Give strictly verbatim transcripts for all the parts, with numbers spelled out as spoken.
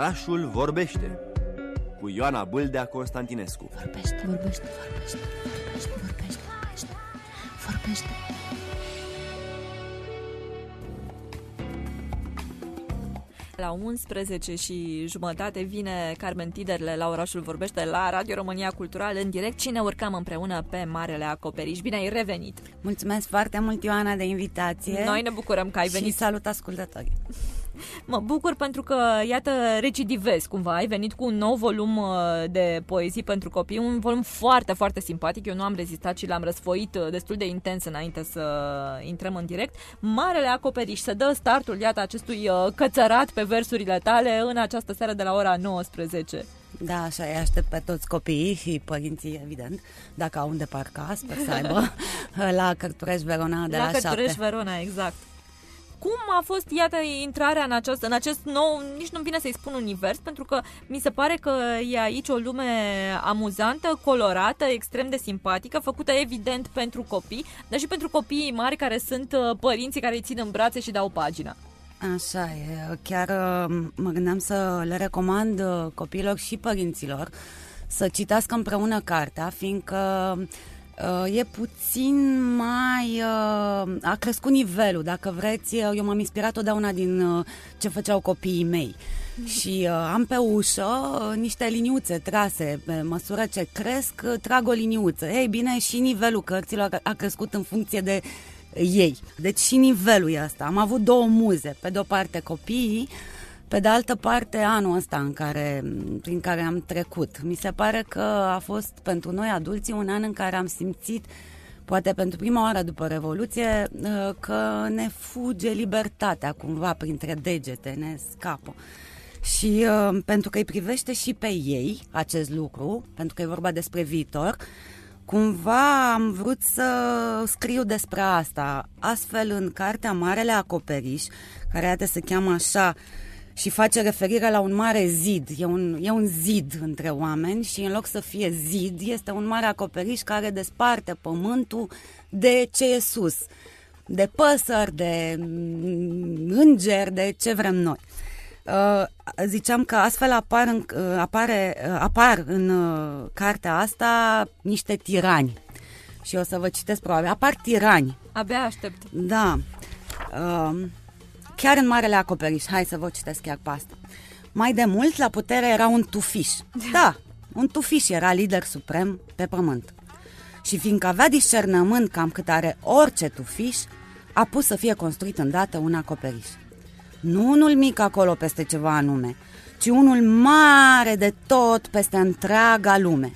Orașul vorbește cu Ioana Bâldea Constantinescu. Vorbește, vorbește, vorbește, vorbește, vorbește, vorbește, vorbește. La unsprezece și jumătate vine Carmen Tiderle la Orașul Vorbește la Radio România Cultural în direct și ne urcăm împreună pe Marele Acoperiș. Bine ai revenit! Mulțumesc foarte mult, Ioana, de invitație. Noi ne bucurăm că ai venit. Și salut ascultătorii. Mă bucur pentru că, iată, recidivezi cumva. Ai venit cu un nou volum de poezii pentru copii, un volum foarte, foarte simpatic. Eu nu am rezistat și l-am răsfoit destul de intens înainte să intrăm în direct. Marele Acoperiș, să dă startul, iată, acestui cățărat pe versurile tale în această seară de la ora nouăsprezece. Da, așa îi aștept pe toți copiii și părinții, evident, dacă au unde parca, sper să aibă, la Cărturești Verona de la, la Cărturești Verona, exact. Cum a fost, iată, intrarea în acest, în acest nou, nici nu-mi vine să-i spun univers, pentru că mi se pare că e aici o lume amuzantă, colorată, extrem de simpatică, făcută evident pentru copii, dar și pentru copiii mari care sunt părinții care îi țin în brațe și dau pagina. Așa e, chiar mă gândeam să le recomand copiilor și părinților să citească împreună cartea, fiindcă e puțin mai... a crescut nivelul, dacă vreți. Eu m-am inspirat totdeauna din ce făceau copiii mei. Mm-hmm. Și am pe ușă niște liniuțe trase. Pe măsură ce cresc, trag o liniuță. Ei bine, și nivelul cărților a crescut în funcție de ei. Deci și nivelul e ăsta. Am avut două muze. Pe de-o parte copiii, pe de altă parte anul ăsta în care, prin care am trecut. Mi se pare că a fost pentru noi adulții un an în care am simțit, poate pentru prima oară după Revoluție, că ne fuge libertatea cumva printre degete, ne scapă. Și pentru că îi privește și pe ei acest lucru, pentru că e vorba despre viitor, cumva am vrut să scriu despre asta, astfel în cartea Marele Acoperiș, care iată se cheamă așa și face referire la un mare zid. E un, e un zid între oameni și în loc să fie zid, este un mare acoperiș care desparte pământul de ce e sus, de păsări, de îngeri, de ce vrem noi. Uh, ziceam că astfel apar în, uh, apare, uh, apar în uh, cartea asta niște tirani. Și o să vă citesc probabil. Apar tirani. Abia aștept. Da. Uh, chiar în Marele Acoperiș. Hai să vă citesc chiar pe asta. Mai de mult la putere era un tufiș. Da, un tufiș era lider suprem pe pământ. Și fiindcă avea discernământ cam cât are orice tufiș, a pus să fie construit îndată un acoperiș. Nu unul mic acolo peste ceva anume, ci unul mare de tot peste întreaga lume.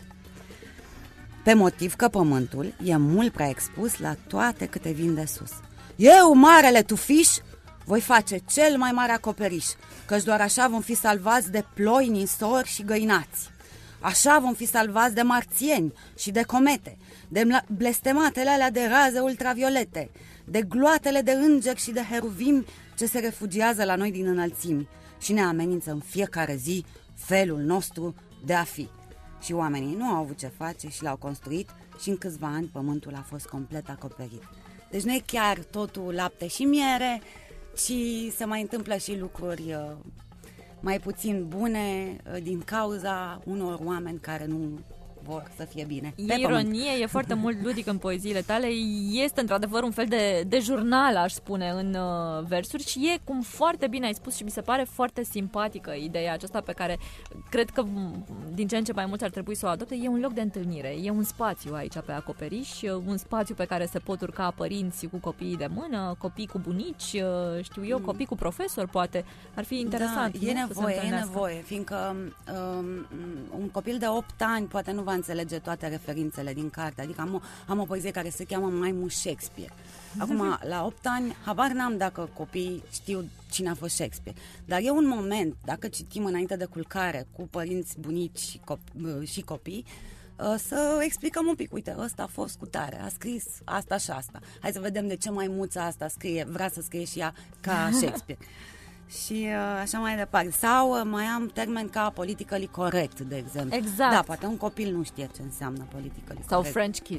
Pe motiv că pământul e mult prea expus la toate câte vin de sus. Eu, marele tufiș, voi face cel mai mare acoperiș, căci doar așa vom fi salvați de ploi, nisori și găinați. Așa vom fi salvați de marțieni și de comete, de blestematele alea de raze ultraviolete, de gloatele de îngeri și de heruvimi ce se refugiază la noi din înălțimi și ne amenință în fiecare zi felul nostru de a fi. Și oamenii nu au avut ce face și l-au construit și în câțiva ani pământul a fost complet acoperit. Deci nu e chiar totul lapte și miere, ci se mai întâmplă și lucruri uh, mai puțin bune uh, din cauza unor oameni care nu vor să fie bine. E ironie, e foarte mult ludic în poeziile tale, este într-adevăr un fel de, de jurnal, aș spune, în uh, versuri și e, cum foarte bine ai spus și mi se pare foarte simpatică ideea aceasta pe care cred că din ce în ce mai mulți ar trebui să o adopte. E un loc de întâlnire, e un spațiu aici pe acoperiș, un spațiu pe care se pot urca părinți cu copiii de mână, copii cu bunici, știu eu, copii cu profesori, poate. Ar fi interesant. Da, e nevoie, e nevoie, fiindcă um, un copil de opt ani poate nu va înțelege toate referințele din carte. Adică am o, am o poezie care se cheamă Maimu Shakespeare. Acum, la opt ani, habar n-am dacă copiii știu cine a fost Shakespeare. Dar e un moment, dacă citim înainte de culcare cu părinți, bunici și, cop- și copii, să explicăm un pic. Uite, ăsta a fost cu tare, a scris asta și asta. Hai să vedem de ce maimuța asta scrie, vrea să scrie și ea ca Shakespeare. Și uh, așa mai departe. Sau uh, mai am termeni ca politically correct, de exemplu. Exact. Da, poate un copil nu știe ce înseamnă politically Sau correct. French kiss.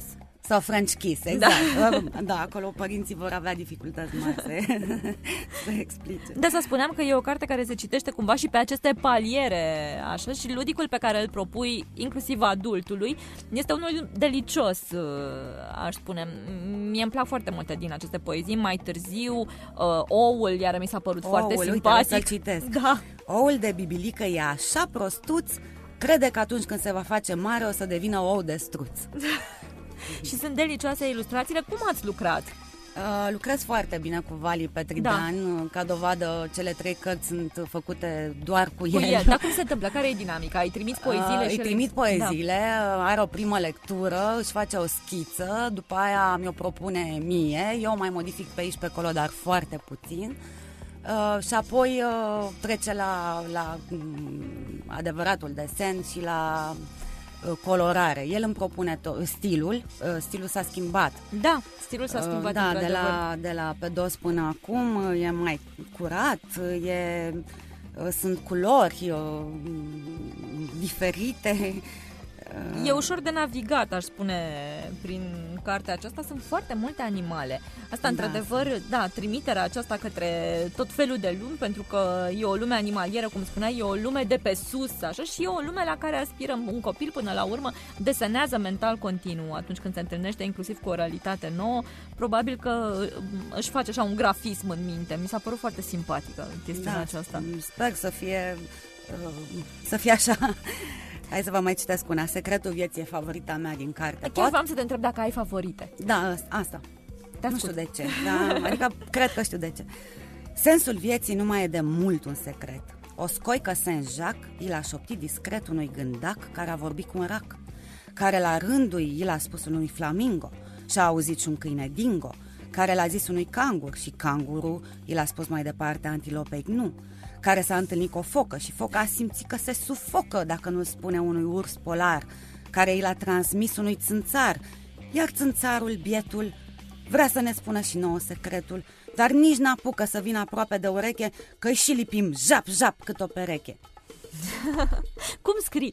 Sau French kiss, exact. Da, da, acolo părinții vor avea dificultăți mari să, să explice. De asta spuneam că e o carte care se citește cumva și pe aceste paliere, așa, și ludicul pe care îl propui, inclusiv adultului, este unul delicios, aș spune. Mie îmi plac foarte multe din aceste poezii. Mai târziu, uh, Oul, iar mi s-a părut Oul, foarte uite, simpatic. să-l citesc. Da. Oul de bibilică e așa prostuț, crede că atunci când se va face mare o să devină ou de struț. Și sunt delicioase ilustrațiile. Cum ați lucrat? Uh, lucrez foarte bine cu Vali Petridan, da. Ca dovadă, cele trei cărți sunt făcute doar cu, cu el. el. Dar cum se întâmplă? Care e dinamica? Îi trimit poeziile? Uh, îi trimit le... poeziile, da. Are o primă lectură, își face o schiță, după aia mi-o propune mie, eu mai modific pe aici pe acolo, dar foarte puțin. Uh, și apoi uh, trece la, la um, adevăratul desen și la uh, colorare. El îmi propune to- stilul, uh, stilul s-a schimbat. Da, stilul s-a schimbat. Uh, da, de la, de la pe dos până acum uh, e mai curat, uh, e, uh, sunt culori uh, diferite. E ușor de navigat, aș spune, prin cartea aceasta. Sunt foarte multe animale. Asta, da, într-adevăr, sunt. Da, trimiterea aceasta către tot felul de lumi, pentru că e o lume animalieră, cum spuneai, e o lume de pe sus, așa, și e o lume la care aspirăm. Un copil, până la urmă, desenează mental continuu atunci când se întâlnește inclusiv cu o realitate nouă. Probabil că își face așa un grafism în minte. Mi s-a părut foarte simpatică chestiunea, da, aceasta. Sper să fie, să fie așa. Hai să vă mai citesc una. Secretul vieții e favorita mea din carte. Chiar Pot? vreau să te întreb dacă ai favorite. Da, asta. Te nu știu de ce. Da, adică cred că știu de ce. Sensul vieții nu mai e de mult un secret. O scoică Saint-Jacques i l-a șoptit discret unui gândac care a vorbit cu un rac, care la rândul i l-a spus unui flamingo și a auzit și un câine dingo, care l-a zis unui cangur și cangurul i l-a spus mai departe antilopei nu, care s-a întâlnit cu o focă și foca a simțit că se sufocă dacă nu spune unui urs polar, care i l-a transmis unui țânțar, iar țânțarul, bietul, vrea să ne spună și nouă secretul, dar nici n-apucă să vină aproape de ureche, că-i și lipim jap-jap cât o pereche. Cum scrii?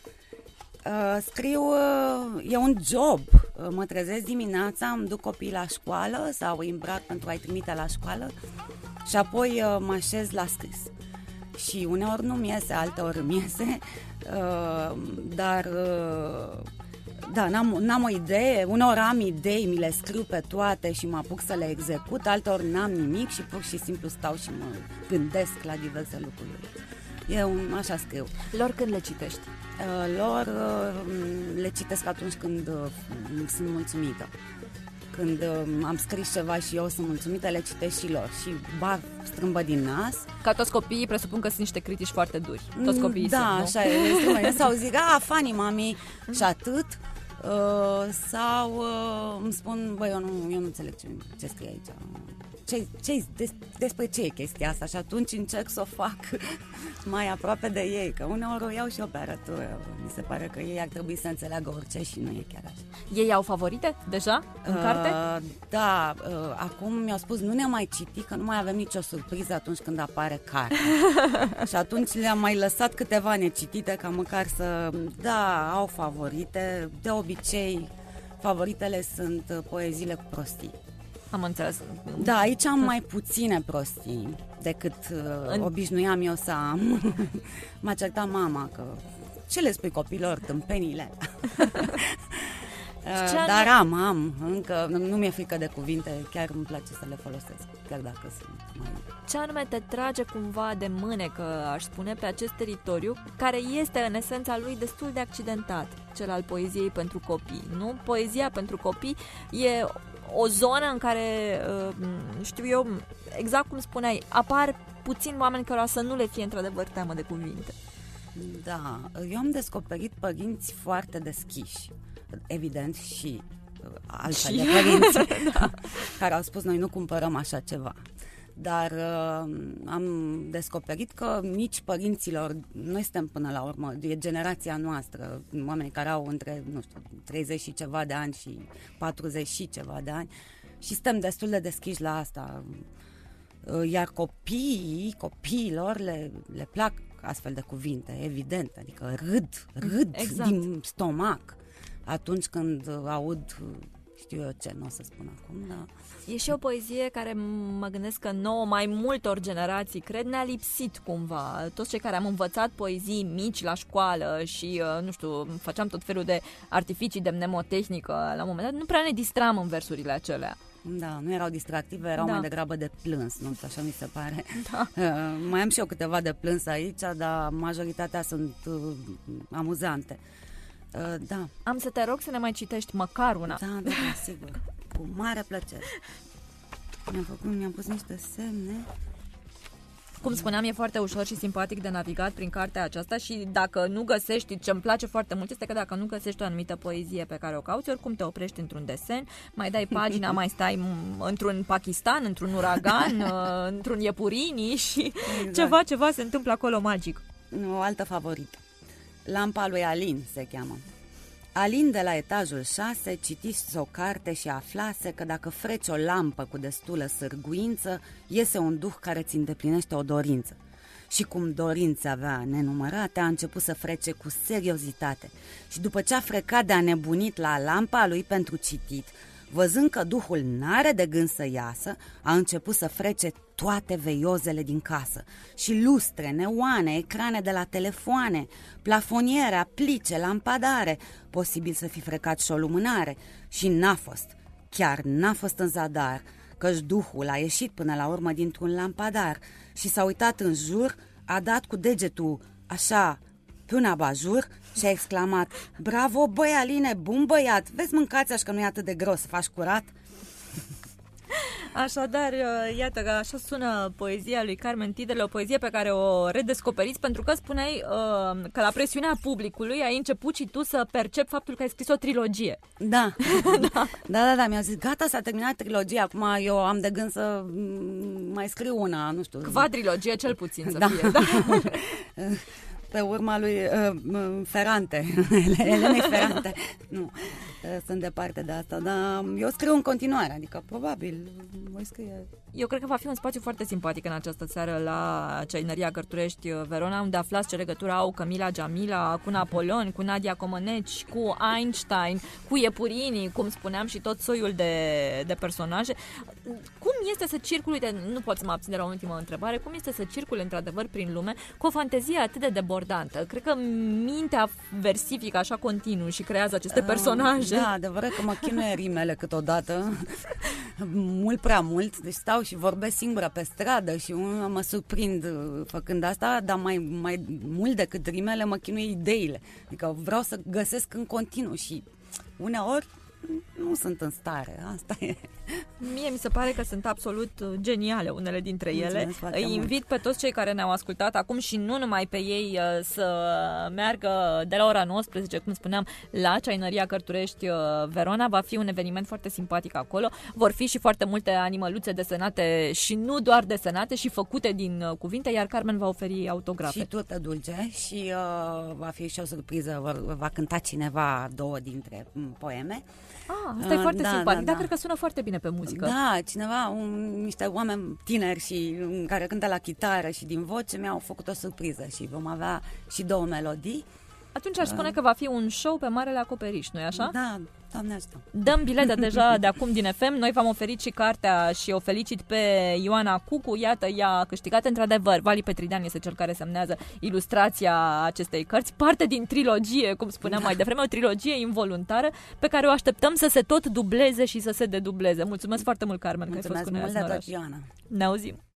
Uh, scriu, uh, e un job. Uh, mă trezesc dimineața, îmi duc copiii la școală sau îi îmbrac pentru a-i trimite la școală și apoi uh, mă așez la scris. Și uneori nu-mi iese, alteori îmi iese, uh, dar uh, da, n-am, n-am o idee. Uneori am idei, mi le scriu pe toate și mă apuc să le execut, alteori n-am nimic și pur și simplu stau și mă gândesc la diverse lucruri. E un, așa scriu. Lor când le citești? Uh, lor uh, le citesc atunci când uh, sunt mulțumită. Când uh, am scris ceva și eu sunt mulțumită, le citesc și lor. Și ba, strâmbă din nas. Ca toți copiii, presupun că sunt niște critici foarte duri. Toți copiii da, sunt, așa e. Sau zic, a, funny, mami, și atât. Uh, sau uh, îmi spun, băi, eu nu, eu nu înțeleg ce, ce scrie aici. Ce, ce, des, despre ce e chestia asta? Și atunci încerc să o fac mai aproape de ei, că uneori o iau și o pe arătură. Mi se pare că ei ar trebui să înțeleagă orice și nu e chiar așa. Ei au favorite deja în uh, carte? Da, uh, acum mi-au spus nu ne mai citi, că nu mai avem nicio surpriză atunci când apare carte. Și atunci le-am mai lăsat câteva necitite ca măcar să, da, au favorite. De obicei, favoritele sunt poeziile cu prostii. Am înțeles. Da, aici am mai puține prostii decât uh, în... obișnuiam eu să am. M-a certat mama că ce le spui copilor, tâmpenile? uh, dar am, am, încă nu mi-e frică de cuvinte, chiar îmi place să le folosesc, chiar dacă sunt mai... Ce anume te trage cumva de mânecă, aș spune, pe acest teritoriu, care este în esența lui destul de accidentat, cel al poeziei pentru copii, nu? Poezia pentru copii e o zonă în care, știu eu, exact cum spuneai, apar puțini oameni cărora să nu le fie într-adevăr teamă de cuvinte. Da, eu am descoperit părinți foarte deschiși, evident, și altfel de părinți da. care au spus noi nu cumpărăm așa ceva. Dar uh, am descoperit că nici părinților, noi suntem până la urmă, e generația noastră, oameni care au între, nu știu, treizeci și ceva de ani și patruzeci și ceva de ani și suntem destul de deschiși la asta. Uh, iar copiii, copiilor le, le plac astfel de cuvinte, evident, adică râd, râd exact. din stomac atunci când aud știu eu ce, nu o să spun acum, dar... E și o poezie care mă gândesc că nouă, mai multor generații, cred, ne-a lipsit cumva. Toți cei care am învățat poezii mici la școală și, nu știu, făceam tot felul de artificii de mnemotehnică la un moment dat, nu prea ne distram în versurile acelea. Da, nu erau distractive, erau Da. mai degrabă de plâns, nu știu, așa mi se pare. Da. Uh, mai am și eu câteva de plâns aici, dar majoritatea sunt uh, amuzante. Uh, da. Am să te rog să ne mai citești măcar una. Da, da, da, sigur. Cu mare plăcere. Mi-am făcut, mi-am pus niște semne. Cum spuneam, e foarte ușor și simpatic de navigat prin cartea aceasta și dacă nu găsești, ce îmi place foarte mult este că dacă nu găsești o anumită poezie pe care o cauți, oricum te oprești într-un desen, mai dai pagina, mai stai într-un Pakistan, într-un uragan, într-un Iepurini și exact. ceva, ceva se întâmplă acolo magic. O altă favorită. Lampa lui Alin se cheamă. Alin de la etajul șase citise o carte și aflase că dacă freci o lampă cu destulă sârguință, iese un duh care ți îndeplinește o dorință. Și cum dorințe avea nenumărate, a început să frece cu seriozitate. Și după ce a frecat de-a nebunit la lampa lui pentru citit, văzând că duhul n-are de gând să iasă, a început să frece toate veiozele din casă. Și lustre, neoane, ecrane de la telefoane, plafoniere, aplice, lampadare, posibil să fi frecat și o lumânare. Și n-a fost, chiar n-a fost în zadar, căci duhul a ieșit până la urmă dintr-un lampadar și s-a uitat în jur, a dat cu degetul așa pe un abajur și a exclamat: bravo, băi, Aline, bun băiat, vezi, mâncați așa că nu e atât de gros să faci curat. Așadar, iată că așa sună poezia lui Carmen Tidele, o poezie pe care o redescoperiți pentru că spuneai uh, că la presiunea publicului ai început și tu să percepi faptul că ai scris o trilogie. Da, da, da, da, da. Mi-a zis, gata, s-a terminat trilogia, acum eu am de gând să mai scriu una, nu știu. Quadrilogie cel puțin să da. fie, da. Pe urma lui uh, Ferrante, Elenei Ferrante. Nu, uh, sunt departe de asta, dar eu scriu în continuare, adică probabil voi scrie. Eu cred că va fi un spațiu foarte simpatic în această seară la Ceaineria Cărturești Verona, unde aflați ce legătură au Camila Jamila cu Napoleon, cu Nadia Comăneci, cu Einstein, cu Iepurini, cum spuneam, și tot soiul de, de personaje. Cum este să circuli, de, nu pot să mă abțin de la o ultimă întrebare, cum este să circuli într-adevăr prin lume cu o fantezie atât de debordantă? Cred că mintea versifică așa continuu și creează aceste personaje. Da, adevărat că mă chinuie rimele câteodată, mult prea mult, deci stau și vorbesc singură pe stradă și mă surprind făcând asta, dar mai, mai mult decât rimele mă chinuie ideile. Adică vreau să găsesc în continuu și uneori nu sunt în stare, asta e. Mie mi se pare că sunt absolut geniale unele dintre ele. Îi invit mult. pe toți cei care ne-au ascultat acum și nu numai pe ei să meargă de la ora nouăsprezece, cum spuneam, la Ceaineria Cărturești Verona. Va fi un eveniment foarte simpatic acolo. Vor fi și foarte multe animăluțe desenate și nu doar desenate, și făcute din cuvinte, iar Carmen va oferi autografe. Și turtă dulce și uh, va fi și o surpriză, va, va cânta cineva două dintre poeme. Ah, asta e foarte da, simpatic, da, dar da. cred că sună foarte bine pe muzică. Da, cineva, un, niște oameni tineri și care cântă la chitară și din voce mi-au făcut o surpriză și vom avea și două melodii. Atunci aș spune că va fi un show pe Marele Acoperiș, nu-i așa? Da, Doamne ajută. Dăm bilete deja de acum din F M. Noi v-am oferit și cartea și o felicit pe Ioana Cucu. Iată, ea a câștigat într-adevăr. Vali Petridean este cel care semnează ilustrația acestei cărți. Parte din trilogie, cum spuneam da. mai devreme, o trilogie involuntară pe care o așteptăm să se tot dubleze și să se dedubleze. Mulțumesc foarte mult, Carmen, Mulțumesc că ai fost cu noi azi în oraș. Ioana. Ne auzim.